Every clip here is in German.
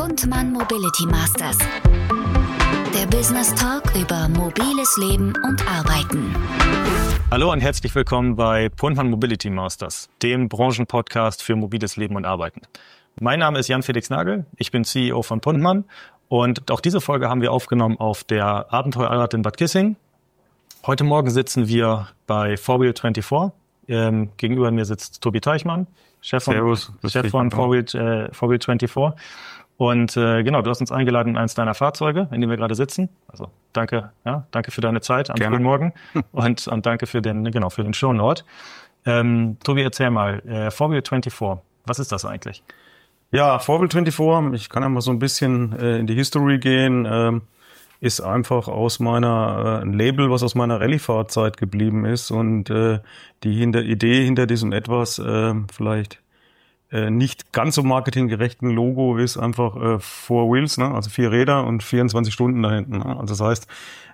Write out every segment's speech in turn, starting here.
Puntmann Mobility Masters. Der Business Talk über mobiles Leben und Arbeiten. Hallo und herzlich willkommen bei Puntmann Mobility Masters, dem Branchenpodcast für mobiles Leben und Arbeiten. Mein Name ist Jan-Felix Nagel, ich bin CEO von Puntmann und auch diese Folge haben wir aufgenommen auf der Abenteuerrad in Bad Kissing. Heute Morgen sitzen wir bei 4Wheel24. Gegenüber mir sitzt Tobi Teichmann, Chef von 4Wheel24. Und genau, du hast uns eingeladen in eines deiner Fahrzeuge, in dem wir gerade sitzen. Also danke für deine Zeit am frühen Morgen und danke für den Shownote. Tobi, erzähl mal, 4Wheel24, was ist das eigentlich? Ja, 4Wheel24, ich kann ja mal so ein bisschen in die History gehen, ist einfach aus meiner ein Label, was aus meiner Rallye-Fahrzeit geblieben ist und die Idee hinter diesem etwas vielleicht nicht ganz so marketinggerechten Logo ist einfach 4 Wheels, ne? Also 4 Räder und 24 Stunden da hinten. Ne? Also das heißt,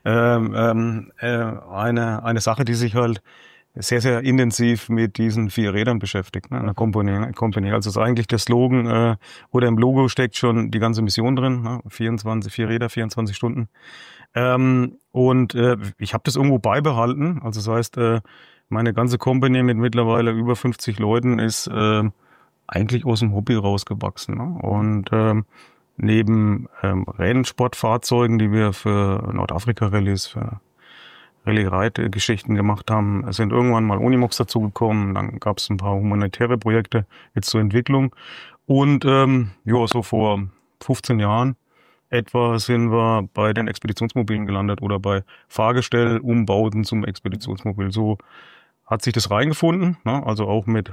eine Sache, die sich halt sehr, sehr intensiv mit diesen 4 Rädern beschäftigt, ne? Eine Company. Also ist eigentlich der Slogan, oder im Logo steckt schon die ganze Mission drin, ne? 4 Räder, 24 Stunden. Und ich habe das irgendwo beibehalten. Also das heißt, meine ganze Company mit mittlerweile über 50 Leuten ist eigentlich aus dem Hobby rausgewachsen. Ne? Und neben Rennsportfahrzeugen, die wir für Nordafrika-Rallyes, für Rallye-Reit-Geschichten gemacht haben, sind irgendwann mal Unimogs dazugekommen. Dann gab es ein paar humanitäre Projekte jetzt zur Entwicklung. Und so vor 15 Jahren etwa sind wir bei den Expeditionsmobilen gelandet oder bei Fahrgestellumbauten zum Expeditionsmobil. So hat sich das reingefunden, ne? Also auch mit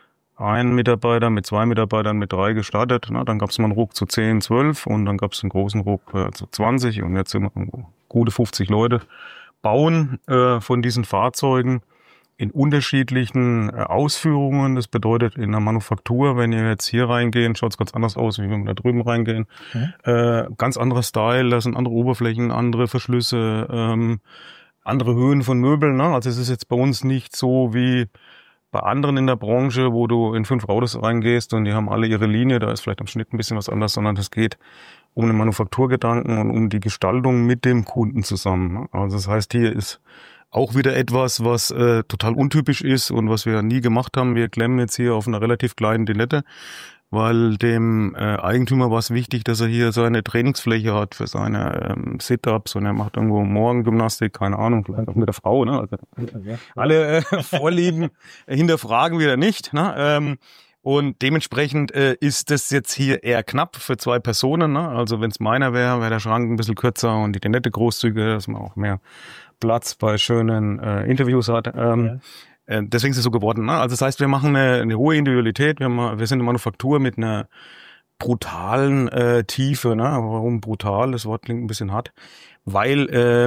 1 Mitarbeiter, mit 2 Mitarbeitern, mit 3 gestartet. Ne? Dann gab es mal einen Ruck zu 10, 12 und dann gab es einen großen Ruck zu 20 und jetzt sind wir gute 50 Leute. Bauen von diesen Fahrzeugen in unterschiedlichen Ausführungen. Das bedeutet in der Manufaktur, wenn ihr jetzt hier reingehen, schaut es ganz anders aus, wie wenn wir da drüben reingehen. Ganz anderer Style, da sind andere Oberflächen, andere Verschlüsse, andere Höhen von Möbeln. Ne? Also es ist jetzt bei uns nicht so wie bei anderen in der Branche, wo du in 5 Autos reingehst und die haben alle ihre Linie, da ist vielleicht am Schnitt ein bisschen was anders, sondern es geht um den Manufakturgedanken und um die Gestaltung mit dem Kunden zusammen. Also das heißt, hier ist auch wieder etwas, was total untypisch ist und was wir nie gemacht haben. Wir klemmen jetzt hier auf einer relativ kleinen Dinette, weil dem Eigentümer war es wichtig, dass er hier seine Trainingsfläche hat für seine Sit-Ups und er macht irgendwo Morgengymnastik, keine Ahnung, vielleicht auch mit der Frau. Ne? Also, alle Vorlieben hinterfragen wir nicht. Ne? Und dementsprechend ist das jetzt hier eher knapp für 2 Personen. Ne? Also wenn es meiner wäre, wäre der Schrank ein bisschen kürzer und die Dinette großzügiger, dass man auch mehr Platz bei schönen Interviews hat. Deswegen ist es so geworden. Ne? Also das heißt, wir machen eine hohe Individualität. Wir sind eine Manufaktur mit einer brutalen Tiefe. Ne? Warum brutal? Das Wort klingt ein bisschen hart. Weil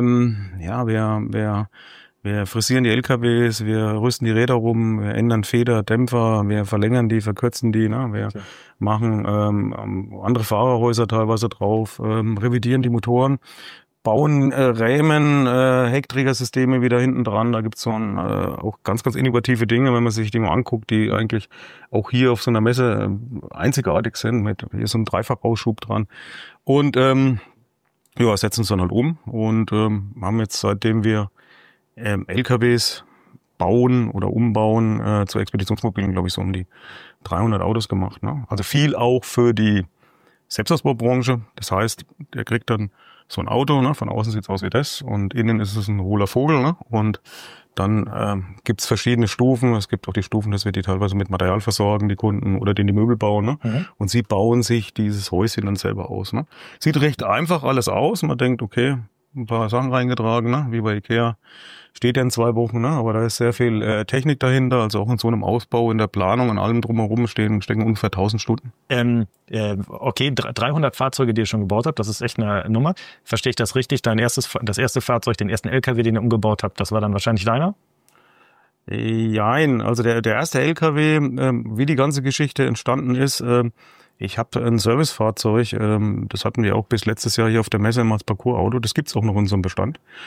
wir frisieren die LKWs, wir rüsten die Räder rum, wir ändern Feder, Dämpfer, wir verlängern die, verkürzen die. Ne? Wir machen andere Fahrerhäuser teilweise drauf, revidieren die Motoren. Bauen Rähmen, Heckträgersysteme wieder hinten dran. Da gibt's so auch ganz, ganz innovative Dinge, wenn man sich die mal anguckt, die eigentlich auch hier auf so einer Messe einzigartig sind, mit hier so einem Dreifachausschub dran. Und setzen uns dann halt um und haben jetzt, seitdem wir LKWs bauen oder umbauen zu Expeditionsmobilen, glaube ich, so um die 300 Autos gemacht. Ne? Also viel auch für die Selbstausbaubranche. Das heißt, der kriegt dann so ein Auto, ne? Von außen sieht's aus wie das und innen ist es ein hohler Vogel. Ne? Und dann gibt's verschiedene Stufen. Es gibt auch die Stufen, dass wir die teilweise mit Material versorgen, die Kunden, oder denen die Möbel bauen. Ne? Und sie bauen sich dieses Häuschen dann selber aus. Ne? Sieht recht einfach alles aus. Man denkt, okay, ein paar Sachen reingetragen, ne? Wie bei Ikea. Steht ja in 2 Wochen, ne? Aber da ist sehr viel Technik dahinter, also auch in so einem Ausbau, in der Planung, an allem drumherum stecken ungefähr 1000 Stunden. Okay, 300 Fahrzeuge, die ihr schon gebaut habt, das ist echt eine Nummer. Verstehe ich das richtig? Das erste Fahrzeug, den ersten LKW, den ihr umgebaut habt, das war dann wahrscheinlich deiner? Nein, also der erste LKW, wie die ganze Geschichte entstanden ist, ich habe ein Servicefahrzeug, das hatten wir auch bis letztes Jahr hier auf der Messe immer als Parcours-Auto, das gibt's auch noch in unserem Bestand.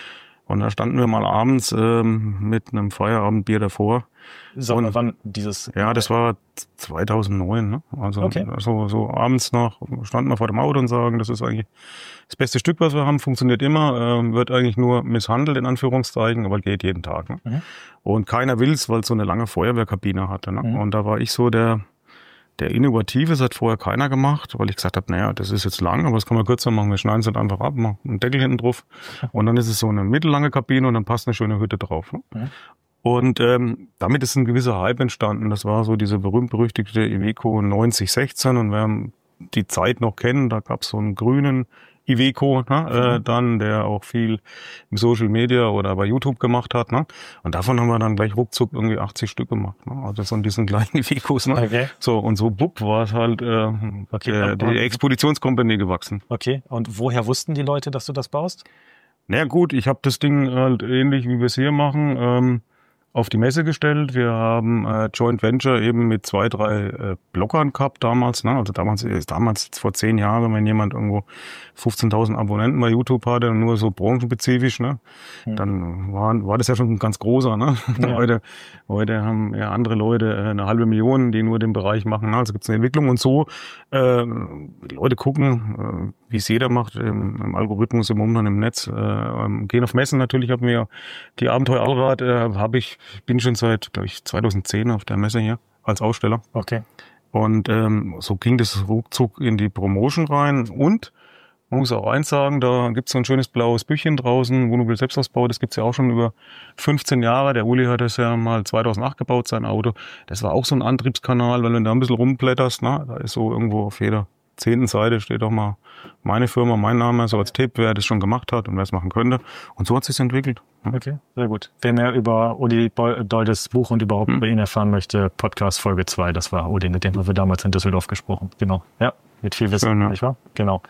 Und da standen wir mal abends mit einem Feierabendbier davor. Sag mal, wann dieses... Ja, das war 2009, ne? Also okay. so abends noch standen wir vor dem Auto und sagen, das ist eigentlich das beste Stück, was wir haben, funktioniert immer, wird eigentlich nur misshandelt, in Anführungszeichen, aber geht jeden Tag. Ne? Mhm. Und keiner will's, weil es so eine lange Feuerwehrkabine hatte. Ne? Mhm. Und da war ich so der Innovative, das hat vorher keiner gemacht, weil ich gesagt habe, naja, das ist jetzt lang, aber das kann man kürzer machen. Wir schneiden es halt einfach ab, machen einen Deckel hinten drauf und dann ist es so eine mittellange Kabine und dann passt eine schöne Hütte drauf. Ne? Mhm. Und damit ist ein gewisser Hype entstanden. Das war so diese berühmt-berüchtigte Iveco 9016 und wer die Zeit noch kennen, da gab es so einen grünen Iveco, ne, dann, der auch viel im Social Media oder bei YouTube gemacht hat, ne, und davon haben wir dann gleich ruckzuck irgendwie 80 Stück gemacht, ne, also von diesen kleinen Ivecos, ne, okay. So, und so bupp war es halt, die Expeditionscompany gewachsen. Okay, und woher wussten die Leute, dass du das baust? Na gut, ich habe das Ding halt ähnlich, wie wir es hier machen, auf die Messe gestellt. Wir haben Joint Venture eben mit 2, 3 Bloggern gehabt damals. Ne? Also damals vor 10 Jahren, wenn jemand irgendwo 15.000 Abonnenten bei YouTube hatte und nur so branchenspezifisch, ne? Dann war das ja schon ein ganz großer. Ne? Ja. Heute haben ja andere Leute 500.000, die nur den Bereich machen. Ne? Also gibt es eine Entwicklung und so. Leute gucken, wie es jeder macht, im Algorithmus, im Umgang, im Netz. Gehen auf Messen natürlich, haben wir die Abenteuer Allrad, bin schon seit, glaube ich, 2010 auf der Messe hier als Aussteller. Okay. Und so ging das ruckzuck in die Promotion rein. Und man muss auch eins sagen, da gibt's so ein schönes blaues Büchchen draußen, Wohnmobil Selbstausbau, das gibt's ja auch schon über 15 Jahre. Der Uli hat das ja mal 2008 gebaut, sein Auto. Das war auch so ein Antriebskanal, weil wenn du da ein bisschen rumblätterst, da ist so irgendwo auf jeder 10. Seite steht auch mal meine Firma, mein Name, so als Tipp, wer das schon gemacht hat und wer es machen könnte. Und so hat es sich entwickelt. Okay, sehr gut. Wer mehr über Uli Doldes Buch und überhaupt über ihn erfahren möchte, Podcast Folge 2, das war Uli, mit dem haben wir damals in Düsseldorf gesprochen. Genau, ja, mit viel Wissen, schön, ja. Nicht wahr? Genau.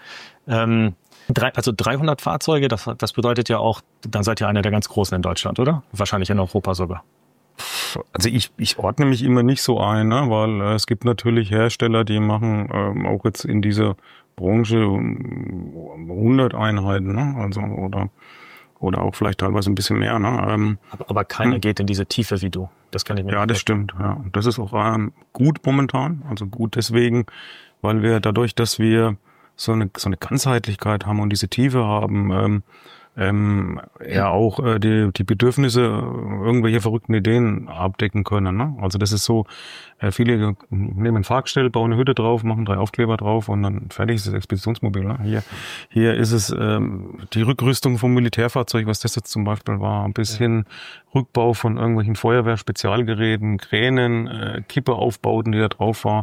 300 Fahrzeuge, das bedeutet ja auch, dann seid ihr einer der ganz Großen in Deutschland, oder? Wahrscheinlich in Europa sogar. Also ich ordne mich immer nicht so ein, ne? Weil es gibt natürlich Hersteller, die machen auch jetzt in dieser Branche 100 Einheiten, ne? Also oder auch vielleicht teilweise ein bisschen mehr. Ne? Aber keiner geht in diese Tiefe wie du. Das kann ich mir Ja, das stimmt. Ja. Und das ist auch gut momentan. Also gut deswegen, weil wir dadurch, dass wir so eine Ganzheitlichkeit haben und diese Tiefe haben, ja auch die Bedürfnisse irgendwelche verrückten Ideen abdecken können. Ne? Also das ist so, viele nehmen ein Fahrgestell, bauen eine Hütte drauf, machen 3 Aufkleber drauf und dann fertig ist das Expeditionsmobil. Ne? Hier ist es die Rückrüstung vom Militärfahrzeug, was das jetzt zum Beispiel war, ein bisschen Rückbau von irgendwelchen Feuerwehr-Spezialgeräten, Kränen, Kippeaufbauten, die da drauf war.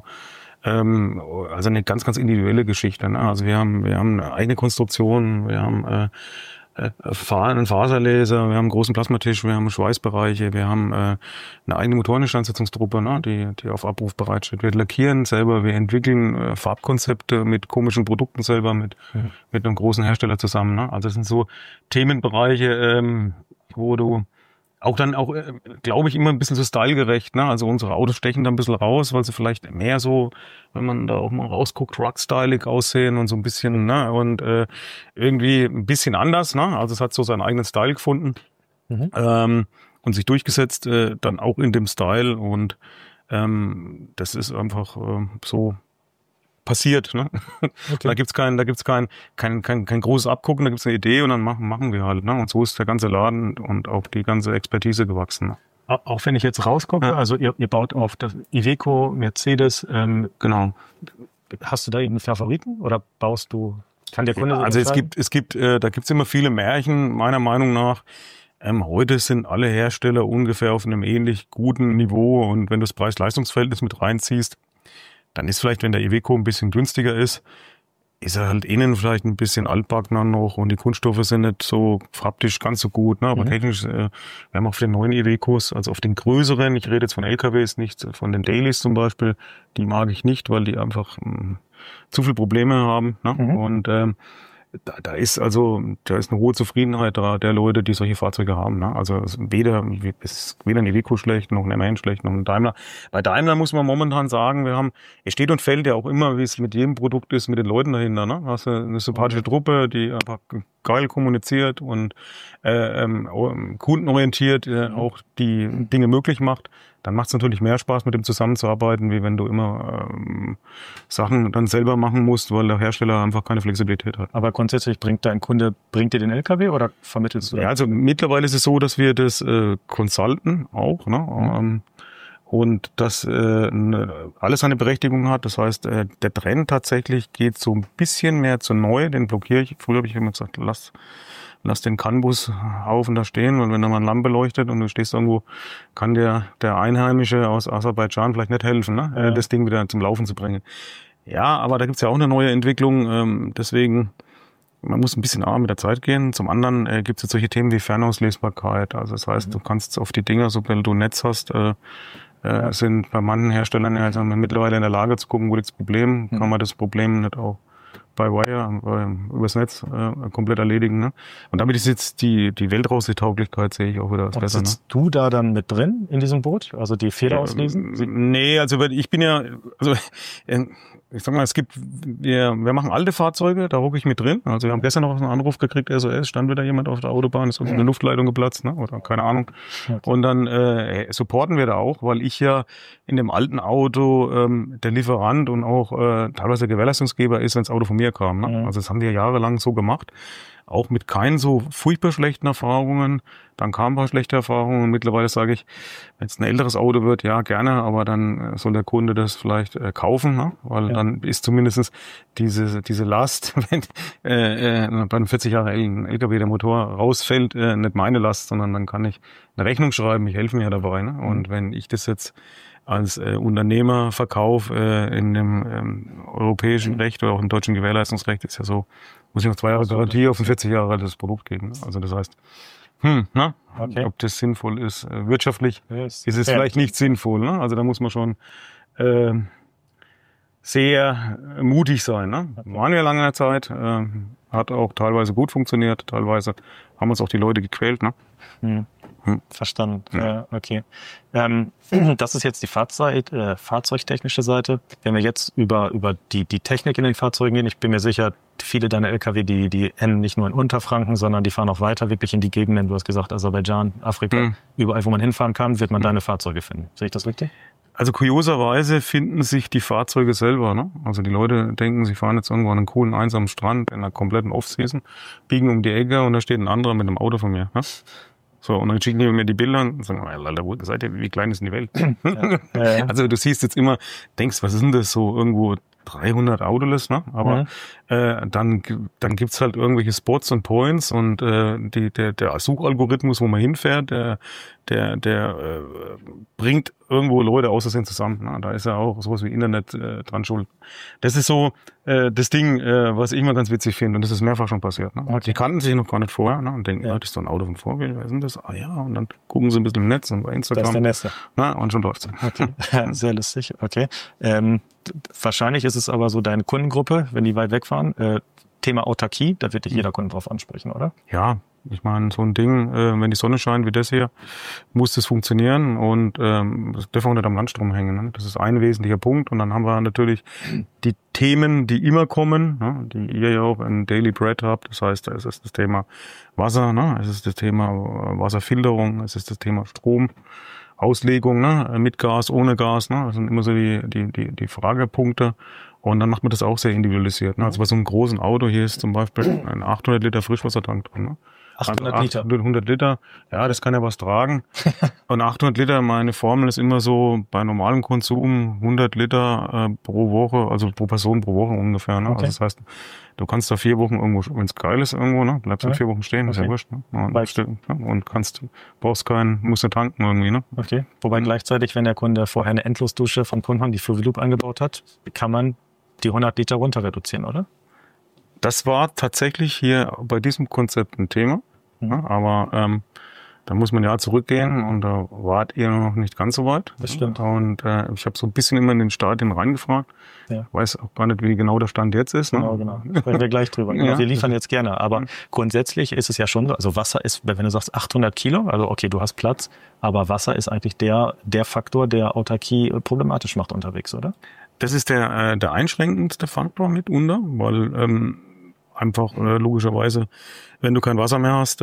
Also eine ganz, ganz individuelle Geschichte. Ne? Also wir haben eine eigene Konstruktion, wir haben einen Faserlaser, wir haben einen großen Plasmatisch, wir haben Schweißbereiche, wir haben eine eigene Motoreninstandsetzungstruppe, ne, die auf Abruf bereitsteht. Wir lackieren selber, wir entwickeln Farbkonzepte mit komischen Produkten selber, mit einem großen Hersteller zusammen. Ne? Also das sind so Themenbereiche, wo du glaube ich, immer ein bisschen so stylegerecht. Ne? Also unsere Autos stechen da ein bisschen raus, weil sie vielleicht mehr so, wenn man da auch mal rausguckt, rockstylig aussehen und so ein bisschen, ne? Und irgendwie ein bisschen anders. Ne? Also es hat so seinen eigenen Style gefunden und sich durchgesetzt, dann auch in dem Style. Und das ist einfach so passiert, ne? Okay. Da gibt's kein großes Abgucken, da gibt's eine Idee und dann machen wir halt, ne? Und so ist der ganze Laden und auch die ganze Expertise gewachsen. Ne? Auch wenn ich jetzt rausgucke, also ihr baut auf das Iveco, Mercedes, genau. Hast du da eben Favoriten oder baust du? Kann der Kunde also da gibt's immer viele Märchen, meiner Meinung nach. Heute sind alle Hersteller ungefähr auf einem ähnlich guten Niveau und wenn du das Preis-Leistungs-Verhältnis mit reinziehst, dann ist vielleicht, wenn der Iveco ein bisschen günstiger ist er halt innen vielleicht ein bisschen altbackener noch und die Kunststoffe sind nicht so haptisch ganz so gut, ne? Aber technisch, wir haben auf den neuen Ivecos, also auf den größeren, ich rede jetzt von LKWs, nicht von den Dailies zum Beispiel, die mag ich nicht, weil die einfach zu viele Probleme haben, ne? Und da ist eine hohe Zufriedenheit da der Leute, die solche Fahrzeuge haben. Ne? Also es ist weder ein Iveco schlecht, noch ein MAN schlecht, noch ein Daimler. Bei Daimler muss man momentan sagen, es steht und fällt ja auch immer, wie es mit jedem Produkt ist, mit den Leuten dahinter. Ne? Hast du eine sympathische Truppe, die einfach geil kommuniziert und kundenorientiert auch die Dinge möglich macht. Dann macht es natürlich mehr Spaß, mit dem zusammenzuarbeiten, wie wenn du immer Sachen dann selber machen musst, weil der Hersteller einfach keine Flexibilität hat. Aber grundsätzlich bringt dir den LKW oder vermittelst du? Ja, also mittlerweile ist es so, dass wir das consulten auch, ne? Und das alles eine Berechtigung hat. Das heißt, der Trend tatsächlich geht so ein bisschen mehr zu neu. Den blockiere ich. Früher habe ich immer gesagt, lass den CAN-Bus-Haufen da stehen, weil wenn da mal eine Lampe leuchtet und du stehst irgendwo, kann der Einheimische aus Aserbaidschan vielleicht nicht helfen, ne? Ja. Das Ding wieder zum Laufen zu bringen. Ja, aber da gibt's ja auch eine neue Entwicklung. Deswegen, man muss ein bisschen mit der Zeit gehen. Zum anderen gibt's jetzt solche Themen wie Fernauslesbarkeit. Also das heißt, du kannst auf die Dinger, sobald du ein Netz hast, sind bei manchen Herstellern also mittlerweile in der Lage zu gucken, wo liegt das Problem, kann man das Problem nicht auch bei Wire, übers Netz komplett erledigen. Ne? Und damit ist jetzt die Weltraussetauglichkeit, sehe ich auch wieder was besser. Sitzt du da dann mit drin in diesem Boot? Also die Fehler auslesen? Nee, also ich bin ja, ich sag mal, wir machen alte Fahrzeuge, da rucke ich mit drin. Also wir haben gestern noch einen Anruf gekriegt, SOS, stand wieder jemand auf der Autobahn, ist eine Luftleitung geplatzt, ne? Oder keine Ahnung. Okay. Und dann supporten wir da auch, weil ich ja in dem alten Auto der Lieferant und auch teilweise Gewährleistungsgeber ist, wenn das Auto von mir kam. Ne? Also das haben wir jahrelang so gemacht. Auch mit keinen so furchtbar schlechten Erfahrungen. Dann kamen ein paar schlechte Erfahrungen und mittlerweile sage ich, wenn es ein älteres Auto wird, ja gerne, aber dann soll der Kunde das vielleicht kaufen, ne? Weil dann ist zumindest diese Last, wenn bei einem 40 Jahre alten LKW der Motor rausfällt, nicht meine Last, sondern dann kann ich eine Rechnung schreiben, ich helfe mir ja dabei. Ne? Und wenn ich das jetzt als Unternehmer verkaufe in dem europäischen Recht oder auch im deutschen Gewährleistungsrecht, ist ja so, muss ich noch 2 Jahre Garantie auf ein 40 Jahre altes Produkt geben. Also das heißt, ob das sinnvoll ist. Wirtschaftlich ist es vielleicht nicht sinnvoll. Ne? Also da muss man schon sehr mutig sein. Ne? Waren wir lange Zeit, hat auch teilweise gut funktioniert, teilweise haben uns auch die Leute gequält. Ne? Verstanden. Ja, okay. Das ist jetzt die fahrzeugtechnische Seite. Wenn wir jetzt über die Technik in den Fahrzeugen gehen, ich bin mir sicher, viele deiner LKW, die enden nicht nur in Unterfranken, sondern die fahren auch weiter, wirklich in die Gegenden, du hast gesagt, Aserbaidschan, Afrika, überall, wo man hinfahren kann, wird man deine Fahrzeuge finden. Sehe ich das richtig? Also kurioserweise finden sich die Fahrzeuge selber. Ne? Also die Leute denken, sie fahren jetzt irgendwo an einen coolen, einsamen Strand in einer kompletten Off-Season, biegen um die Ecke und da steht ein anderer mit einem Auto von mir. Ne? So, und dann schicken die mir die Bilder und sagen, Alter, wo seid ihr, wie klein ist denn die Welt? Ja. Also du siehst jetzt immer, denkst, was ist denn das so irgendwo 300 Autoless, ne? Aber dann gibt's halt irgendwelche Spots und Points und der Suchalgorithmus, wo man hinfährt, der bringt irgendwo Leute aus Versehen zusammen. Ne? Da ist ja auch sowas wie Internet dran schuld. Das ist so das Ding, was ich mal ganz witzig finde und das ist mehrfach schon passiert. Ne? Okay. Die kannten sich noch gar nicht vorher, ne? Und denken, das ist doch ein Auto von Vorbild, wer ist denn das? Ah ja, und dann gucken sie ein bisschen im Netz und bei Instagram. Das ist der Nächste. Na, und schon läuft's. Okay. Sehr lustig, okay. Wahrscheinlich ist es aber so deine Kundengruppe, wenn die weit wegfahren. Thema Autarkie, da wird dich jeder Kunde drauf ansprechen, oder? Ja, ich meine, so ein Ding, wenn die Sonne scheint wie das hier, muss das funktionieren und das darf auch nicht am Landstrom hängen. Ne? Das ist ein wesentlicher Punkt. Und dann haben wir natürlich die Themen, die immer kommen, ne? Die ihr ja auch in Daily Bread habt. Das heißt, es ist das Thema Wasser, ne? Es ist das Thema Wasserfilterung, es ist das Thema Strom. Auslegung, ne? Mit Gas, ohne Gas, ne? Das sind immer so die Fragepunkte. Und dann macht man das auch sehr individualisiert. Ne? Also bei so einem großen Auto hier ist zum Beispiel ein 800 Liter Frischwassertank drin. Ne? 800 Liter? 100 Liter, ja, das kann ja was tragen. Und 800 Liter, meine Formel ist immer so, bei normalem Konsum 100 Liter pro Woche, also pro Person pro Woche ungefähr. Ne? Okay. Also das heißt, du kannst da 4 Wochen irgendwo, wenn es geil ist irgendwo, ne, bleibst du 4 Wochen stehen, ist ja wurscht. Ne? Und brauchst musst du tanken irgendwie. Ne? Okay. Wobei gleichzeitig, wenn der Kunde vorher eine Endlosdusche von Punhan, die Fury Loop eingebaut hat, kann man die 100 Liter runter reduzieren, oder? Das war tatsächlich hier bei diesem Konzept ein Thema. Ja, aber Da muss man ja zurückgehen und da wart ihr noch nicht ganz so weit. Das stimmt. Und ich habe so ein bisschen immer in den Stadien reingefragt. Ja. Weiß auch gar nicht, wie genau der Stand jetzt ist. Ne? Genau. Sprechen wir gleich drüber. Ja. Wir liefern jetzt gerne. Aber grundsätzlich ist es ja schon so, also Wasser ist, wenn du sagst 800 Kilo, also okay, du hast Platz, aber Wasser ist eigentlich der Faktor, der Autarkie problematisch macht unterwegs, oder? Das ist der einschränkendste Faktor mitunter, weil einfach logischerweise, wenn du kein Wasser mehr hast,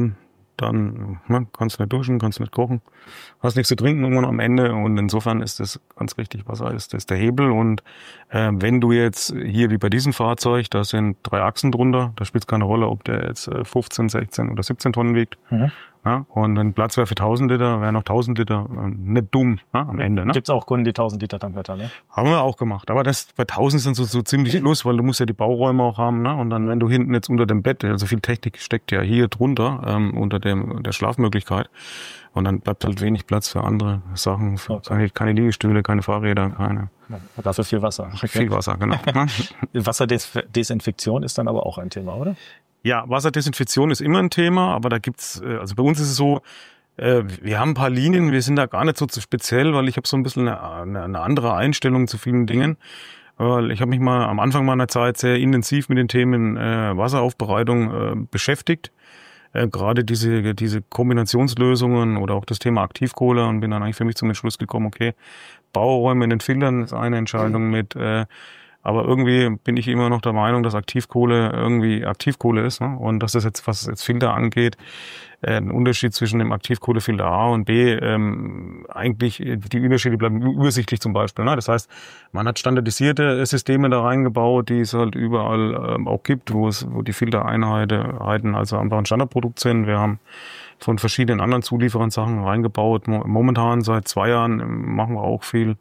dann kannst du nicht duschen, kannst du nicht kochen, hast nichts zu trinken irgendwann am Ende und insofern ist das ganz richtig, Wasser ist der Hebel und wenn du jetzt hier wie bei diesem Fahrzeug, da sind 3 Achsen drunter, da spielt es keine Rolle, ob der jetzt 15, 16 oder 17 Tonnen wiegt. Ja, und wenn Platz wäre für 1000 Liter, wären noch 1000 Liter nicht dumm am Ende. Ne? Gibt's auch Kunden, die 1000 Liter Tankwärter, ne? Haben wir auch gemacht. Aber das bei 1000 sind so ziemlich Schluss, weil du musst ja die Bauräume auch haben. Ne? Und dann, wenn du hinten jetzt unter dem Bett, also viel Technik steckt ja hier drunter, unter der Schlafmöglichkeit. Und dann bleibt halt wenig Platz für andere Sachen. Keine Liegestühle, keine Fahrräder, keine. Ja, dafür viel Wasser. Viel Wasser, genau. Wasserdesinfektion ist dann aber auch ein Thema, oder? Ja, Wasserdesinfektion ist immer ein Thema, aber da gibt's, also bei uns ist es so, wir haben ein paar Linien, wir sind da gar nicht so speziell, weil ich habe so ein bisschen eine andere Einstellung zu vielen Dingen. Weil ich habe mich mal am Anfang meiner Zeit sehr intensiv mit den Themen Wasseraufbereitung beschäftigt. Gerade diese Kombinationslösungen oder auch das Thema Aktivkohle und bin dann eigentlich für mich zum Entschluss gekommen, okay, Bauräume in den Filtern ist eine Entscheidung mit aber irgendwie bin ich immer noch der Meinung, dass Aktivkohle irgendwie Aktivkohle ist, ne? Und dass das jetzt, was jetzt Filter angeht, ein Unterschied zwischen dem Aktivkohlefilter A und B, eigentlich die Unterschiede bleiben übersichtlich zum Beispiel. Ne? Das heißt, man hat standardisierte Systeme da reingebaut, die es halt überall auch gibt, wo die Filtereinheiten also einfach ein Standardprodukt sind. Wir haben von verschiedenen anderen Zulieferern Sachen reingebaut. Momentan seit 2 Jahren machen wir auch viel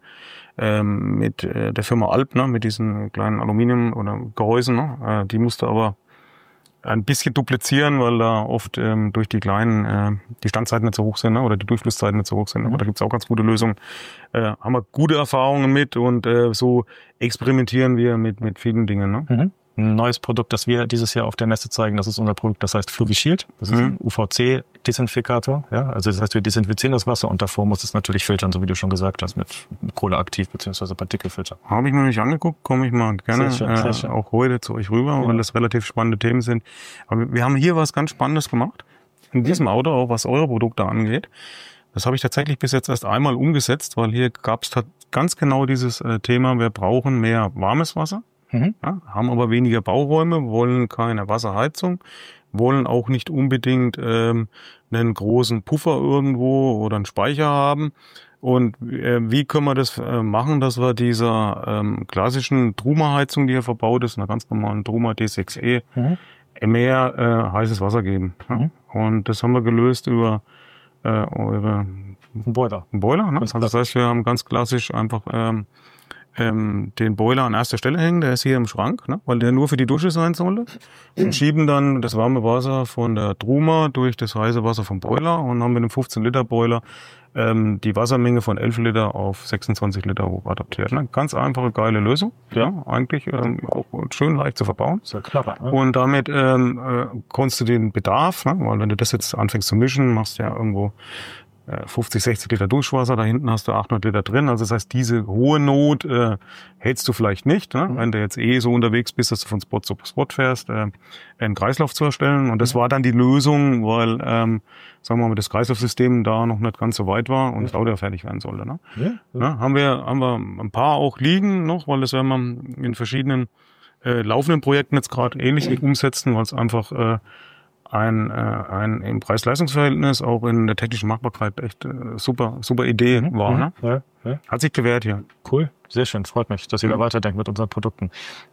mit der Firma Alp, ne, mit diesen kleinen Aluminium- oder Gehäusen. Ne, die musste aber ein bisschen duplizieren, weil da oft durch die kleinen die Standzeiten nicht so hoch sind, ne, oder die Durchflusszeiten nicht so hoch sind. Aber da gibt's auch ganz gute Lösungen. Haben wir gute Erfahrungen mit und so experimentieren wir mit vielen Dingen. Ne? Ein neues Produkt, das wir dieses Jahr auf der Messe zeigen, das ist unser Produkt, das heißt Fluvishield. Das ist ein UVC-Desinfikator. Ja? Also das heißt, wir desinfizieren das Wasser und davor muss es natürlich filtern, so wie du schon gesagt hast, mit Kohleaktiv bzw. Partikelfilter. Habe ich mir nicht angeguckt, komme ich mal gerne sehr schön. Auch heute zu euch rüber, weil das relativ spannende Themen sind. Aber wir haben hier was ganz Spannendes gemacht, in diesem Auto, auch was eure Produkte angeht. Das habe ich tatsächlich bis jetzt erst einmal umgesetzt, weil hier gab es ganz genau dieses Thema, wir brauchen mehr warmes Wasser. Ja, haben aber weniger Bauräume, wollen keine Wasserheizung, wollen auch nicht unbedingt einen großen Puffer irgendwo oder einen Speicher haben. Und wie können wir das machen, dass wir dieser klassischen Truma-Heizung, die hier verbaut ist, einer ganz normalen Truma D6E, mehr heißes Wasser geben. Ja? Und das haben wir gelöst über eure Boiler. Ne? Also das heißt, wir haben ganz klassisch einfach den Boiler an erster Stelle hängen, der ist hier im Schrank, ne, weil der nur für die Dusche sein sollte. Und schieben dann das warme Wasser von der Truma durch das heiße Wasser vom Boiler und haben mit einem 15-Liter-Boiler die Wassermenge von 11 Liter auf 26 Liter hoch adaptiert. Ne? Ganz einfache, geile Lösung. Ja, eigentlich auch schön leicht zu verbauen. Sehr clever, ne? Und damit konntest du den Bedarf, ne, weil wenn du das jetzt anfängst zu mischen, machst du ja irgendwo 50, 60 Liter Duschwasser, da hinten hast du 800 Liter drin. Also das heißt, diese hohe Not hältst du vielleicht nicht, ne? Wenn du jetzt so unterwegs bist, dass du von Spot zu Spot fährst, einen Kreislauf zu erstellen. Und das war dann die Lösung, weil, sagen wir mal, das Kreislaufsystem da noch nicht ganz so weit war und das Auto ja fertig werden sollte. Ne? Ja, haben wir ein paar auch liegen noch, weil das werden wir in verschiedenen laufenden Projekten jetzt gerade ähnlich umsetzen, weil es einfach ein im Preis-Leistungs-Verhältnis, auch in der technischen Machbarkeit echt super Idee war. Ne? Ja. Hat sich bewährt hier. Cool, sehr schön, freut mich, dass ihr da weiterdenkt mit unseren Produkten.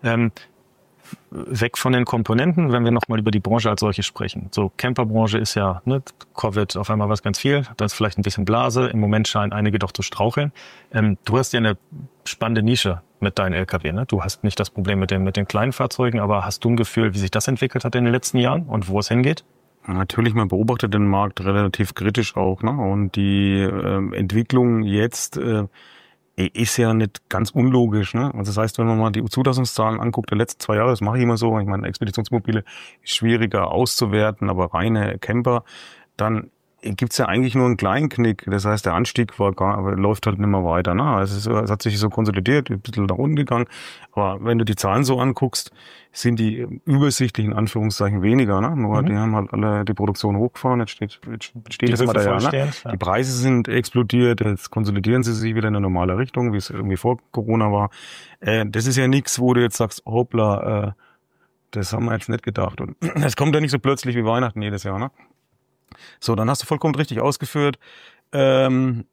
Weg von den Komponenten, wenn wir nochmal über die Branche als solche sprechen. So, Camperbranche ist ja, ne, Covid, auf einmal was ganz viel, da ist vielleicht ein bisschen Blase, im Moment scheinen einige doch zu straucheln. Du hast ja eine spannende Nische mit deinen LKW, ne? Du hast nicht das Problem mit den kleinen Fahrzeugen, aber hast du ein Gefühl, wie sich das entwickelt hat in den letzten Jahren und wo es hingeht? Natürlich, man beobachtet den Markt relativ kritisch auch, ne? Und die Entwicklung jetzt ist ja nicht ganz unlogisch, ne? Also das heißt, wenn man mal die Zulassungszahlen anguckt der letzten 2 Jahre, das mache ich immer so, ich meine, Expeditionsmobile ist schwieriger auszuwerten, aber reine Camper, dann gibt's ja eigentlich nur einen kleinen Knick. Das heißt, der Anstieg aber läuft halt nicht mehr weiter. Ne? Also es hat sich so konsolidiert, ein bisschen nach unten gegangen. Aber wenn du die Zahlen so anguckst, sind die übersichtlich in Anführungszeichen weniger. Ne? Nur die haben halt alle die Produktion hochgefahren. Jetzt steht das immer da. Ne? Die Preise sind explodiert. Jetzt konsolidieren sie sich wieder in eine normale Richtung, wie es irgendwie vor Corona war. Das ist ja nichts, wo du jetzt sagst, hoppla, das haben wir jetzt nicht gedacht. Und es kommt ja nicht so plötzlich wie Weihnachten jedes Jahr. Ne? So, dann hast du vollkommen richtig ausgeführt. Ja,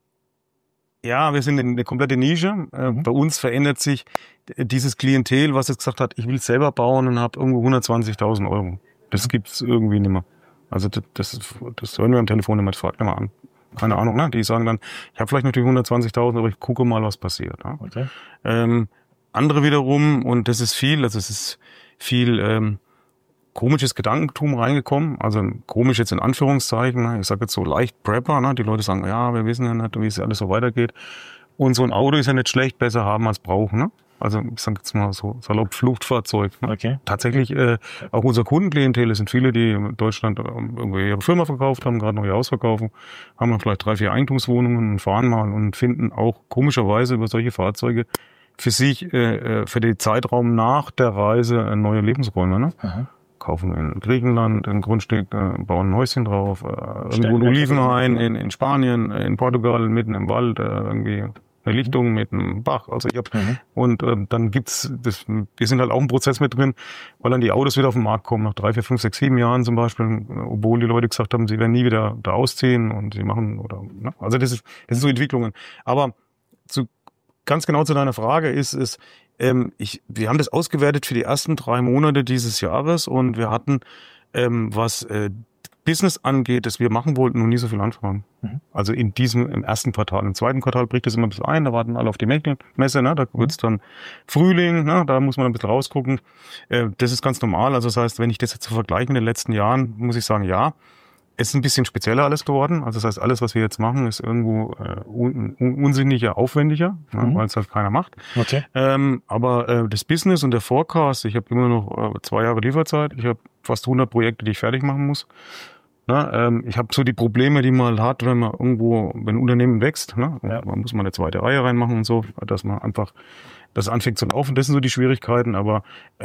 wir sind eine komplette Nische. Bei uns verändert sich dieses Klientel, was jetzt gesagt hat, ich will selber bauen und habe irgendwo 120.000 Euro. Das gibt's irgendwie nicht mehr. Also das hören wir am Telefon immer, fragt immer an. Keine Ahnung, ne? Die sagen dann, ich habe vielleicht natürlich 120.000, aber ich gucke mal, was passiert. Ne? Okay. Andere wiederum, und das ist viel, also es ist viel komisches Gedankentum reingekommen, also komisch jetzt in Anführungszeichen, ne? Ich sage jetzt so leicht Prepper, ne? Die Leute sagen, ja, wir wissen ja nicht, wie es alles so weitergeht. Und so ein Auto ist ja nicht schlecht, besser haben als brauchen. Ne? Also ich sage jetzt mal so salopp Fluchtfahrzeug. Ne? Okay. Tatsächlich, auch unser Kundenklientel, es sind viele, die in Deutschland irgendwie ihre Firma verkauft haben, gerade noch ihr Haus verkaufen, haben dann vielleicht 3, 4 Eigentumswohnungen und fahren mal und finden auch komischerweise über solche Fahrzeuge für sich, für den Zeitraum nach der Reise neue Lebensräume. Ne? Aha. Kaufen in Griechenland ein Grundstück, bauen ein Häuschen drauf, irgendwo ein Olivenhain in Spanien, in Portugal, mitten im Wald, irgendwie eine Lichtung mit einem Bach. Also ich hab, und dann gibt's das, wir sind halt auch im Prozess mit drin, weil dann die Autos wieder auf den Markt kommen, nach 3, 4, 5, 6, 7 Jahren zum Beispiel, obwohl die Leute gesagt haben, sie werden nie wieder da ausziehen und sie machen oder, ne? Also das sind so Entwicklungen. Aber ganz genau zu deiner Frage ist wir haben das ausgewertet für die ersten 3 Monate dieses Jahres und wir hatten, was Business angeht, das wir machen wollten, noch nie so viel Anfragen. Also im ersten Quartal. Im zweiten Quartal bricht das immer ein bisschen ein, da warten alle auf die Messe, ne? Da wird's dann Frühling, ne? Da muss man ein bisschen rausgucken. Das ist ganz normal. Also das heißt, wenn ich das jetzt so vergleiche in den letzten Jahren, muss ich sagen, ja, es ist ein bisschen spezieller alles geworden. Also das heißt, alles, was wir jetzt machen, ist irgendwo unsinniger, aufwendiger, weil es halt keiner macht. Okay. Aber das Business und der Forecast, ich habe immer noch 2 Jahre Lieferzeit. Ich habe fast 100 Projekte, die ich fertig machen muss. Ich habe so die Probleme, die man hat, wenn ein Unternehmen wächst. Ne? Ja. Man muss mal eine zweite Reihe reinmachen und so, dass man einfach das anfängt zu laufen. Das sind so die Schwierigkeiten. Aber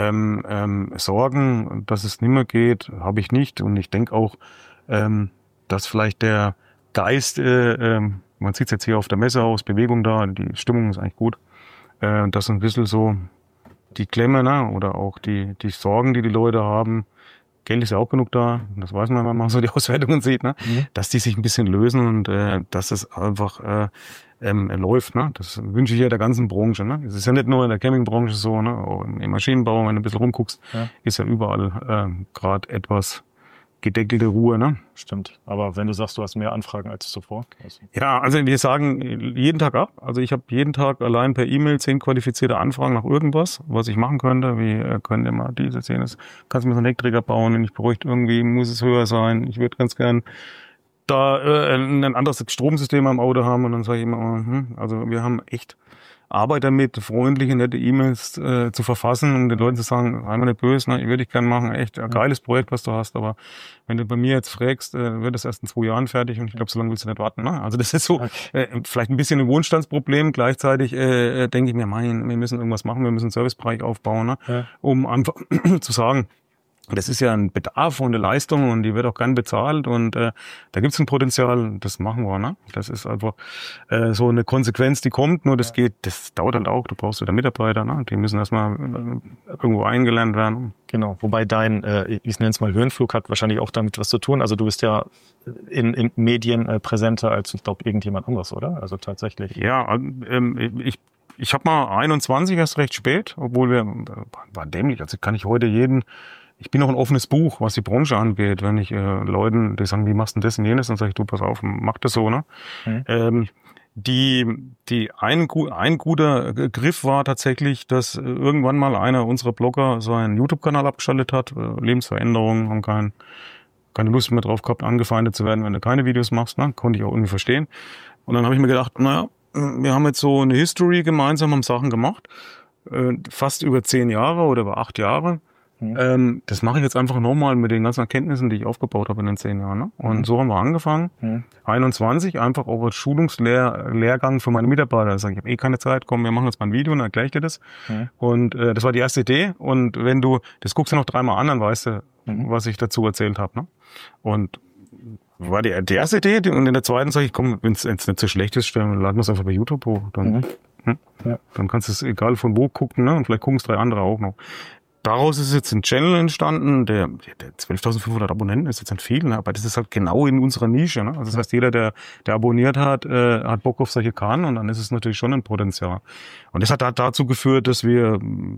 Sorgen, dass es nicht mehr geht, habe ich nicht. Und ich denke auch, dass vielleicht der Geist, man sieht es jetzt hier auf der Messe aus, Bewegung da, die Stimmung ist eigentlich gut, dass ein bisschen so die Klemme, ne, oder auch die Sorgen, die Leute haben, Geld ist ja auch genug da, das weiß man, wenn man so die Auswertungen sieht, ne, dass die sich ein bisschen lösen und dass es einfach läuft. Ne? Das wünsche ich ja der ganzen Branche. Ne? Es ist ja nicht nur in der Campingbranche so, ne? Auch im Maschinenbau, wenn du ein bisschen rumguckst, ist ja überall gerade etwas gedeckelte Ruhe, ne? Stimmt. Aber wenn du sagst, du hast mehr Anfragen als zuvor? Ja, also wir sagen jeden Tag ab. Also ich habe jeden Tag allein per E-Mail 10 qualifizierte Anfragen nach irgendwas, was ich machen könnte. Wie können immer dieses, jenes. Kannst du mir so einen Elektriker bauen? Wenn ich bräuchte irgendwie, muss es höher sein. Ich würde ganz gern da ein anderes Stromsystem am Auto haben. Und dann sage ich immer, also wir haben echt Arbeit damit, freundliche, nette E-Mails zu verfassen und den Leuten zu sagen, einmal nicht böse, ne, ich würde dich gerne machen, echt ein geiles Projekt, was du hast, aber wenn du bei mir jetzt fragst, wird es erst in 2 Jahren fertig und ich glaube, so lange willst du nicht warten. Ne? Also das ist so vielleicht ein bisschen ein Wohnstandsproblem, gleichzeitig denke ich mir, wir müssen irgendwas machen, wir müssen einen Servicebereich aufbauen, ne? Um einfach zu sagen, das ist ja ein Bedarf und eine Leistung und die wird auch gern bezahlt und da gibt's ein Potenzial, das machen wir. Ne? Das ist einfach so eine Konsequenz, die kommt, nur das dauert halt auch, du brauchst wieder Mitarbeiter, ne? Die müssen erstmal irgendwo eingelernt werden. Genau, wobei dein, ich nenne es mal Höhenflug, hat wahrscheinlich auch damit was zu tun. Also du bist ja in Medien präsenter als, ich glaube, irgendjemand anderes, oder? Also tatsächlich. Ja, ich habe mal 21 erst recht spät, obwohl war dämlich, also kann ich heute ich bin noch ein offenes Buch, was die Branche angeht. Wenn ich Leuten, die sagen, wie machst du denn das und jenes, dann sage ich, du, pass auf, mach das so, ne? Ein guter Griff war tatsächlich, dass irgendwann mal einer unserer Blogger so einen YouTube-Kanal abgeschaltet hat, Lebensveränderungen, haben keine Lust mehr drauf gehabt, angefeindet zu werden, wenn du keine Videos machst, ne? Konnte ich auch irgendwie verstehen. Und dann habe ich mir gedacht, naja, wir haben jetzt so eine History gemeinsam, haben Sachen gemacht, fast über 10 Jahre oder über 8 Jahre. Das mache ich jetzt einfach nochmal mit den ganzen Erkenntnissen, die ich aufgebaut habe in den 10 Jahren. Ne? Und so haben wir angefangen. 21, einfach auch als Schulungslehrgang für meine Mitarbeiter. Ich sage, ich habe keine Zeit, komm, wir machen jetzt mal ein Video und dann erkläre ich dir das. Und das war die erste Idee. Und wenn du, das guckst du noch 3-mal an, dann weißt du, was ich dazu erzählt habe. Ne? Und war die erste Idee. Und in der zweiten sage ich, komm, wenn es nicht so schlecht ist, laden wir es einfach bei YouTube hoch. Dann, dann kannst du es egal von wo gucken, ne? Und vielleicht gucken es 3 andere auch noch. Daraus ist jetzt ein Channel entstanden, der 12.500 Abonnenten ist jetzt nicht viel, ne? Aber das ist halt genau in unserer Nische. Ne? Also das heißt, jeder, der abonniert hat, hat Bock auf solche Kahn und dann ist es natürlich schon ein Potenzial. Und das hat dazu geführt, dass wir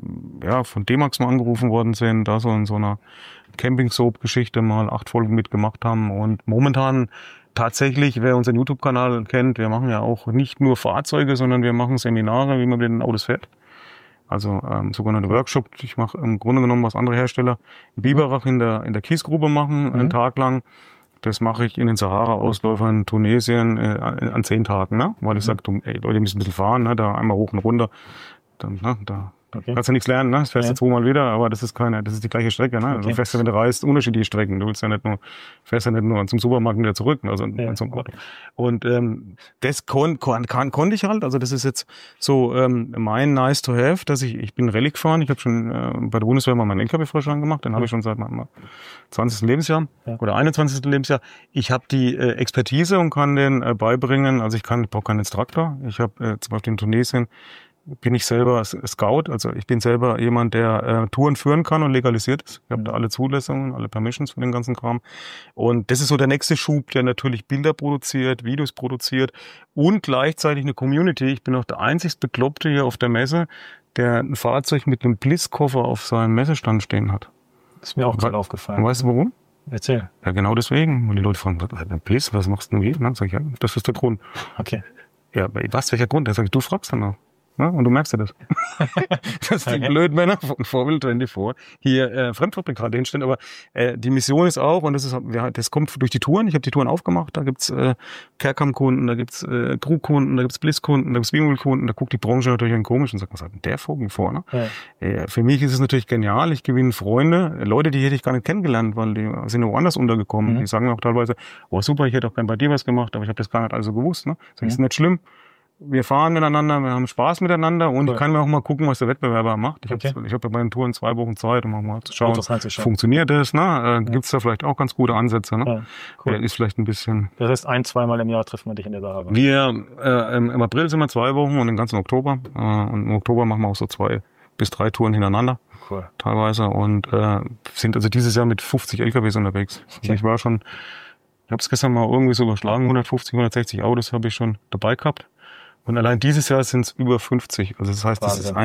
von D-Max mal angerufen worden sind, da so in so einer Camping-Soap-Geschichte mal 8 Folgen mitgemacht haben und momentan tatsächlich, wer unseren YouTube-Kanal kennt, wir machen ja auch nicht nur Fahrzeuge, sondern wir machen Seminare, wie man mit den Autos fährt. Also sogenannte Workshop. Ich mache im Grunde genommen, was andere Hersteller in Biberach in der Kiesgrube machen, einen Tag lang. Das mache ich in den Sahara-Ausläufern in Tunesien an 10 Tagen, ne? Weil ich sage, Leute müssen ein bisschen fahren, ne? Da einmal hoch und runter. Dann, ne? Da kannst du nichts lernen, ne? Das fährst du 2-mal wieder, aber das ist die gleiche Strecke, ne? Also fährst du, wenn du reist, unterschiedliche Strecken. Du fährst ja nicht nur zum Supermarkt und wieder zurück, also zum Auto. Und das konnte ich halt, also das ist jetzt so mein nice to have, dass ich bin Rallye gefahren, ich habe schon bei der Bundeswehr mal meinen LKW-Führerschein gemacht, den habe ich schon seit meinem 20. Lebensjahr oder 21. Lebensjahr. Ich habe die Expertise und kann den beibringen, also ich brauche keinen Instruktor. Ich habe zum Beispiel in Tunesien bin ich selber Scout, also ich bin selber jemand, der Touren führen kann und legalisiert ist. Ich habe da alle Zulassungen, alle Permissions für den ganzen Kram. Und das ist so der nächste Schub, der natürlich Bilder produziert, Videos produziert und gleichzeitig eine Community. Ich bin auch der einzigste Bekloppte hier auf der Messe, der ein Fahrzeug mit einem Bliss-Koffer auf seinem Messestand stehen hat. Das ist mir auch gerade aufgefallen. Und weißt du warum? Erzähl. Ja, genau deswegen. Und die Leute fragen, Bliss, was machst du denn hier? Dann sag ich, ja, das ist der Grund. Okay. Ja, was, welcher Grund? Da sag ich, du fragst dann auch. Ja, und du merkst ja das. Dass die blöden Männer von Vorbild 24 hier Fremdfabrikate hinstellen. Aber die Mission ist auch, und das kommt durch die Touren. Ich habe die Touren aufgemacht. Da gibt's Kerkam-Kunden, da gibt's Krug-Kunden, da gibt's Bliss-Kunden, da gibt's Bimul-Kunden. Da guckt die Branche natürlich ein komisch und sagt, was hat denn der Vogel vor? Ne? Ja. Für mich ist es natürlich genial. Ich gewinne Freunde, Leute, die hätte ich gar nicht kennengelernt, weil die sind woanders untergekommen. Die sagen mir auch teilweise, oh super, ich hätte auch gern bei dir was gemacht, aber ich habe das gar nicht also gewusst. Ne? Das ist nicht schlimm. Wir fahren miteinander, wir haben Spaß miteinander und ich kann mir auch mal gucken, was der Wettbewerber macht. Ich habe ja bei den Touren 2 Wochen Zeit, um auch mal zu schauen, funktioniert das, ne? Gibt's da vielleicht auch ganz gute Ansätze, ne? Ja, cool. Ist vielleicht ein bisschen... Das heißt, 1-2 Mal im Jahr trifft man dich in der Sahara? Im April sind wir 2 Wochen und den ganzen Oktober. Und im Oktober machen wir auch so 2 bis 3 Touren hintereinander. Cool. Teilweise und sind also dieses Jahr mit 50 LKWs unterwegs. Okay. Ich habe es gestern mal irgendwie so überschlagen, 150, 160 Autos habe ich schon dabei gehabt. Und allein dieses Jahr sind es über 50. Also das heißt,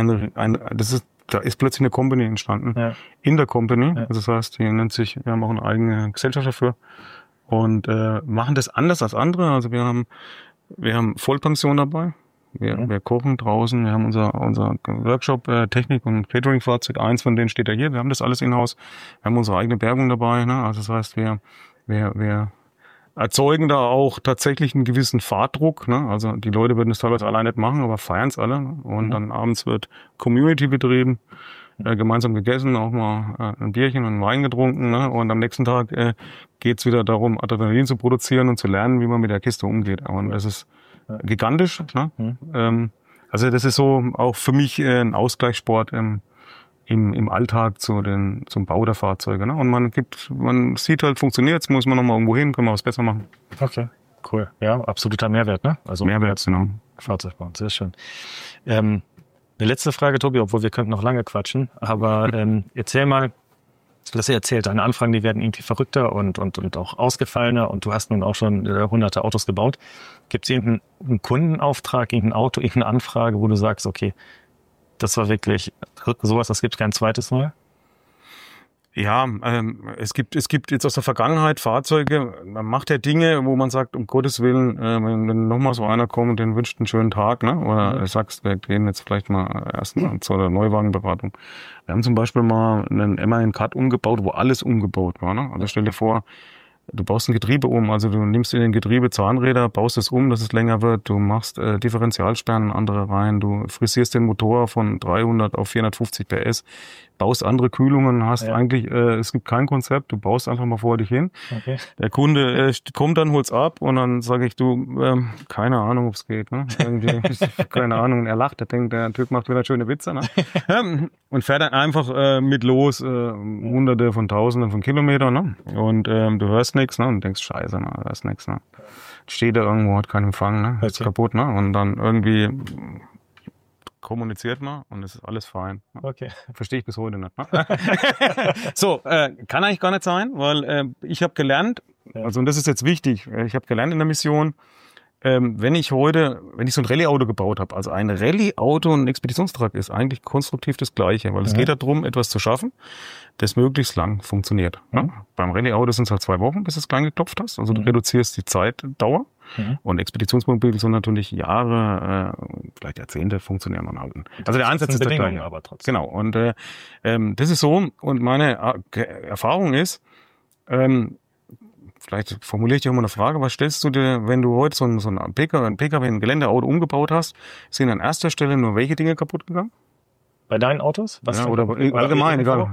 da ist plötzlich eine Company entstanden. Ja. In der Company. Ja. Also das heißt, wir haben auch eine eigene Gesellschaft dafür. Und machen das anders als andere. Also wir haben Vollpension dabei. Wir kochen draußen. Wir haben unser Workshop, Technik und Catering-Fahrzeug. 1 von denen steht ja hier. Wir haben das alles in-house. Wir haben unsere eigene Bergung dabei. Ne? Also das heißt, wir erzeugen da auch tatsächlich einen gewissen Fahrdruck. Ne? Also die Leute würden es teilweise allein nicht machen, aber feiern es alle. Ne? Und dann abends wird Community betrieben, gemeinsam gegessen, auch mal ein Bierchen und einen Wein getrunken. Ne? Und am nächsten Tag geht's wieder darum, Adrenalin zu produzieren und zu lernen, wie man mit der Kiste umgeht. Und das ist gigantisch. Ne? Also das ist so auch für mich ein Ausgleichssport im Alltag zum Bau der Fahrzeuge. Ne? Und man sieht halt, funktioniert's, muss man nochmal irgendwo hin, können wir was besser machen. Okay, cool. Ja, absoluter Mehrwert, ne? Also Mehrwert, genau. Fahrzeugbau, sehr schön. Eine letzte Frage, Tobi, obwohl wir könnten noch lange quatschen, aber erzähl mal, du hast ja erzählt, deine Anfragen, die werden irgendwie verrückter und auch ausgefallener und du hast nun auch schon hunderte Autos gebaut. Gibt es irgendeinen Kundenauftrag, irgendein Auto, irgendeine Anfrage, wo du sagst, okay, das war wirklich sowas, das gibt es kein zweites Mal? Ja, es gibt jetzt aus der Vergangenheit Fahrzeuge, man macht ja Dinge, wo man sagt, um Gottes Willen, wenn nochmal so einer kommt und den wünscht einen schönen Tag, ne? Oder sagst, wir gehen jetzt vielleicht mal erst zu einer Neuwagenberatung. Wir haben zum Beispiel mal einen MAN Cut umgebaut, wo alles umgebaut war, ne? Also stell dir vor, Du baust ein Getriebe um, also du nimmst in den Getriebe Zahnräder, baust es um, dass es länger wird, du machst Differentialsperren andere rein, du frisierst den Motor von 300 auf 450 PS, baust andere Kühlungen, hast eigentlich, es gibt kein Konzept, du baust einfach mal vor dich hin. Okay. Der Kunde kommt dann, holt's ab und dann sage ich, du, keine Ahnung, ob's geht, ne? Irgendwie, keine Ahnung, und er lacht, er denkt, der Typ macht wieder schöne Witze, ne? Und fährt dann einfach mit los, hunderte von tausenden von Kilometern, ne? Und du hörst nichts, ne? Und denkst, scheiße, ne? Du hörst nichts, ne? Steht da irgendwo, hat keinen Empfang, ne? Ist kaputt, ne? Und dann irgendwie kommuniziert man und es ist alles fein. Ne? Okay. Verstehe ich bis heute nicht. Ne? So, kann eigentlich gar nicht sein, weil ich habe gelernt, also und das ist jetzt wichtig, ich habe gelernt in der Mission, wenn ich so ein Rallye-Auto gebaut habe, also ein Rallye-Auto und ein Expeditionstrakt ist eigentlich konstruktiv das Gleiche, weil es geht darum, etwas zu schaffen, das möglichst lang funktioniert. Ne? Beim Rallye-Auto sind es halt 2 Wochen, bis du es klein geklopft hast, also du reduzierst die Zeitdauer. Und Expeditionsmobil sind natürlich Jahre, vielleicht Jahrzehnte funktionieren und halten. Also der Ansatz ist der gleiche. Aber trotzdem. Genau. Und das ist so. Und meine Erfahrung ist, vielleicht formuliere ich dir mal eine Frage, was stellst du dir, wenn du heute so ein PKW, ein Geländeauto umgebaut hast, sind an erster Stelle nur welche Dinge kaputt gegangen? Bei deinen Autos? Was oder allgemein, egal.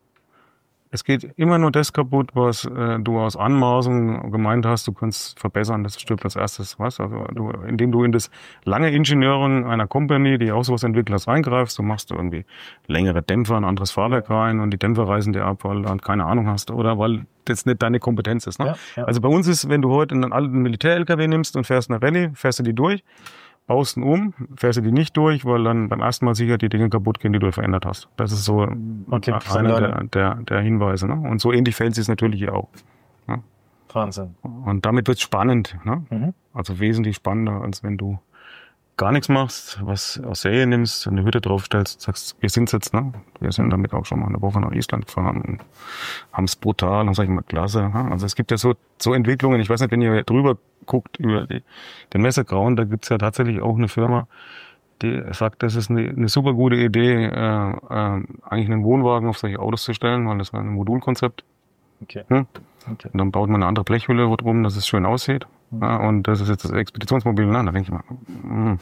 Es geht immer nur das kaputt, was du aus Anmaßung gemeint hast, du kannst verbessern, das stirbt als erstes, was? Also indem du in das lange Engineering einer Company, die auch sowas entwickelt, reingreifst, du machst irgendwie längere Dämpfer, ein anderes Fahrwerk rein und die Dämpfer reißen dir ab, weil du keine Ahnung hast oder weil das nicht deine Kompetenz ist. Ne? Ja. Also bei uns ist, wenn du heute einen alten Militär-LKW nimmst und fährst eine Rallye, fährst du die durch, baust ihn um, fährst du die nicht durch, weil dann beim ersten Mal sicher die Dinge kaputt gehen, die du verändert hast. Das ist so einer der Hinweise. Ne? Und so ähnlich fällt es natürlich hier auch. Ne? Wahnsinn. Und damit wird es spannend. Ne? Also wesentlich spannender, als wenn du gar nichts machst, was aus Serie nimmst, eine Hütte draufstellst, sagst, wir sind's jetzt, ne? Wir sind damit auch schon mal eine Woche nach Island gefahren und haben es brutal, dann sag ich mal, klasse. Ne? Also es gibt ja so Entwicklungen, ich weiß nicht, wenn ihr drüber guckt über den Messegrauen, da gibt's ja tatsächlich auch eine Firma, die sagt, das ist eine super gute Idee, eigentlich einen Wohnwagen auf solche Autos zu stellen, weil das war ein Modulkonzept. Okay. Und dann baut man eine andere Blechhülle drum, dass es schön aussieht. Ja, und das ist jetzt das Expeditionsmobil, ne? Da denke ich mal,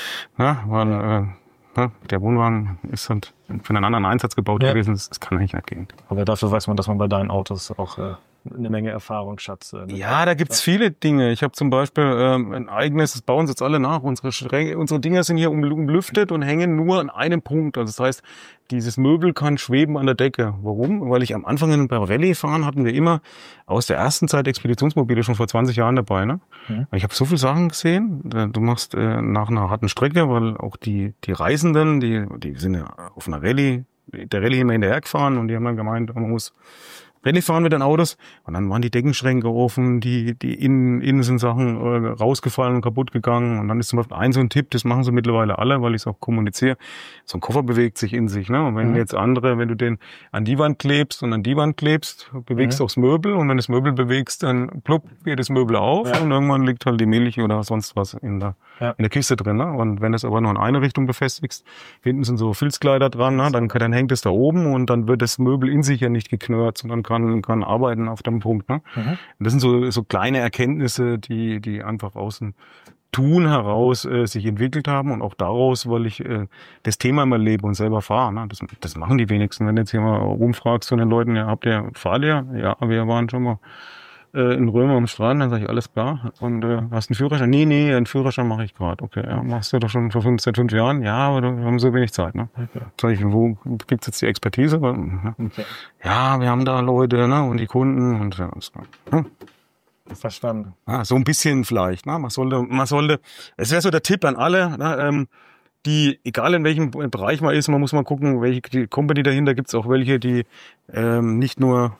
weil der Wohnwagen ist halt für einen anderen Einsatz gebaut gewesen, das kann eigentlich nicht gehen. Aber dafür weiß man, dass man bei deinen Autos auch eine Menge Erfahrungsschatz. Ja, da gibt's viele Dinge. Ich habe zum Beispiel ein eigenes, das bauen sie jetzt alle nach, unsere Dinger sind hier umlüftet und hängen nur an einem Punkt. Also das heißt, dieses Möbel kann schweben an der Decke. Warum? Weil ich am Anfang beim Rallye-Fahren hatten wir immer aus der ersten Zeit Expeditionsmobile schon vor 20 Jahren dabei. Ne? Ja. Ich habe so viele Sachen gesehen. Du machst nach einer harten Strecke, weil auch die Reisenden, die sind ja auf einer Rallye, der Rallye immer hinterher gefahren und die haben dann gemeint, man muss Rallye fahren mit den Autos und dann waren die Deckenschränke offen, die innen sind Sachen rausgefallen und kaputt gegangen und dann ist zum Beispiel so ein Tipp, das machen sie mittlerweile alle, weil ich es auch kommuniziere, so ein Koffer bewegt sich in sich, ne? Und wenn wenn du den an die Wand klebst und an die Wand klebst, bewegst du auch das Möbel und wenn du das Möbel bewegst, dann plopp geht das Möbel auf und irgendwann liegt halt die Milch oder sonst was in der Kiste drin, ne? Und wenn du es aber nur in eine Richtung befestigst, hinten sind so Filzkleider dran, ne? Dann hängt es da oben und dann wird das Möbel in sich ja nicht geknurrt, sondern kann arbeiten auf dem Punkt. Ne? Das sind so kleine Erkenntnisse, die einfach aus dem Tun heraus sich entwickelt haben und auch daraus, weil ich das Thema immer lebe und selber fahre. Ne? Das machen die wenigsten. Wenn du jetzt hier mal rumfragst von den Leuten, fahrt ihr? Ja, wir waren schon mal in Römer am Strand, dann sage ich, alles klar. Und hast einen Führerschein? Nee, einen Führerschein mache ich gerade. Okay, machst du doch schon vor 5 Jahren? Ja, aber wir haben so wenig Zeit. Ne? Okay. Sag ich, wo gibt's jetzt die Expertise? Okay. Ja, wir haben da Leute, ne, und die Kunden und alles klar. Verstanden. So ein bisschen vielleicht. Ne? Man sollte, es wäre so der Tipp an alle, ne, die, egal in welchem Bereich man ist, man muss mal gucken, welche die Company dahinter, gibt's auch welche, die nicht nur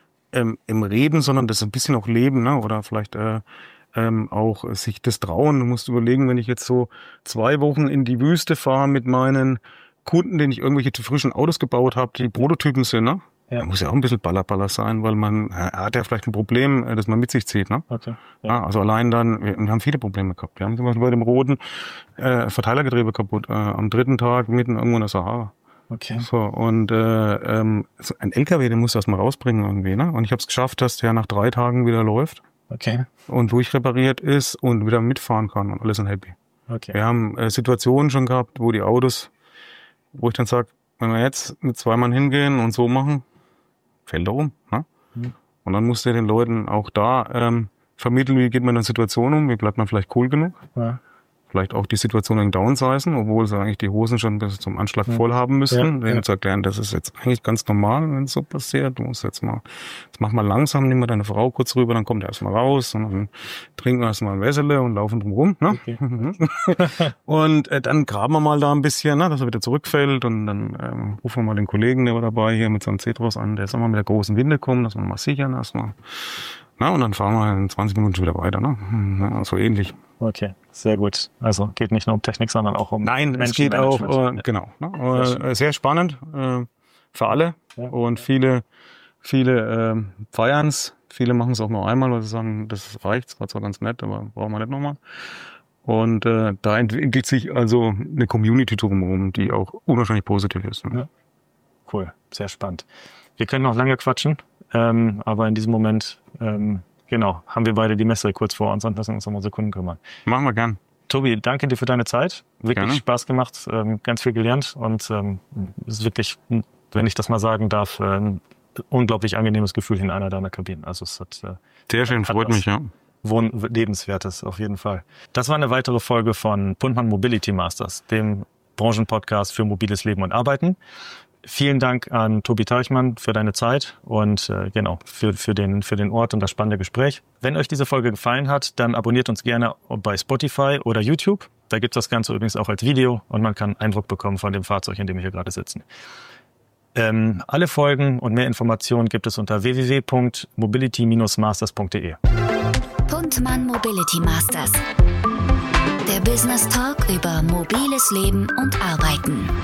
im Reden, sondern das ein bisschen auch leben, ne? Oder vielleicht auch sich das trauen. Du musst überlegen, wenn ich jetzt so 2 Wochen in die Wüste fahre mit meinen Kunden, denen ich irgendwelche frischen Autos gebaut habe, die Prototypen sind, ne? Ja. Da muss ja auch ein bisschen Baller sein, weil man hat ja vielleicht ein Problem, das man mit sich zieht, ne? Okay. Ja. Also allein dann, wir haben viele Probleme gehabt. Wir haben zum Beispiel bei dem roten Verteilergetriebe kaputt, am 3. Tag mitten irgendwo in der Sahara. Okay. So, und so ein LKW, den musst du erstmal rausbringen irgendwie, ne? Und ich habe es geschafft, dass der nach 3 Tagen wieder läuft. Okay. Und durchrepariert ist und wieder mitfahren kann und alle sind happy. Okay. Wir haben Situationen schon gehabt, wo die Autos, wo ich dann sage, wenn wir jetzt mit 2 Mann hingehen und so machen, fällt er um. Ne? Und dann musst du den Leuten auch da vermitteln, wie geht man in der Situation um, wie bleibt man vielleicht cool genug. Ja. Vielleicht auch die Situation in downsizen, obwohl sie eigentlich die Hosen schon bis zum Anschlag voll haben müssten. Denen zu erklären, das ist jetzt eigentlich ganz normal, wenn es so passiert. Du musst jetzt mach mal langsam, nimm mal deine Frau kurz rüber, dann kommt er erstmal raus und dann trinken wir erstmal ein Wässele und laufen drum rum. Ne? Okay. Und dann graben wir mal da ein bisschen, ne, dass er wieder zurückfällt und dann rufen wir mal den Kollegen, der war dabei hier mit seinem Cetros an, der soll mal mit der großen Winde kommen, dass wir mal sichern erstmal. Na, und dann fahren wir in 20 Minuten schon wieder weiter, ne? Ja, so ähnlich. Okay, sehr gut. Also geht nicht nur um Technik, sondern auch um Nein, es geht auch, genau. Ne? Sehr spannend für alle und viele feiern's. Viele machen es auch nur einmal, weil sie sagen, das reicht, war zwar ganz nett, aber brauchen wir nicht nochmal. Und da entwickelt sich also eine Community drumherum, die auch unwahrscheinlich positiv ist. Ne? Ja. Cool, sehr spannend. Wir können noch lange quatschen, aber in diesem Moment genau, haben wir beide die Messe kurz vor uns und müssen uns um unsere Kunden kümmern. Machen wir gern. Tobi, danke dir für deine Zeit. Wirklich gerne. Spaß gemacht, ganz viel gelernt und es ist wirklich, wenn ich das mal sagen darf, ein unglaublich angenehmes Gefühl in einer deiner Kabinen. Also es hat sehr schön, freut mich, ja. Lebenswertes auf jeden Fall. Das war eine weitere Folge von Puntmann Mobility Masters, dem Branchenpodcast für mobiles Leben und Arbeiten. Vielen Dank an Tobi Teichmann für deine Zeit und genau für den Ort und das spannende Gespräch. Wenn euch diese Folge gefallen hat, dann abonniert uns gerne bei Spotify oder YouTube. Da gibt es das Ganze übrigens auch als Video und man kann Eindruck bekommen von dem Fahrzeug, in dem wir hier gerade sitzen. Alle Folgen und mehr Informationen gibt es unter www.mobility-masters.de. Puntmann Mobility Masters. Der Business Talk über mobiles Leben und Arbeiten.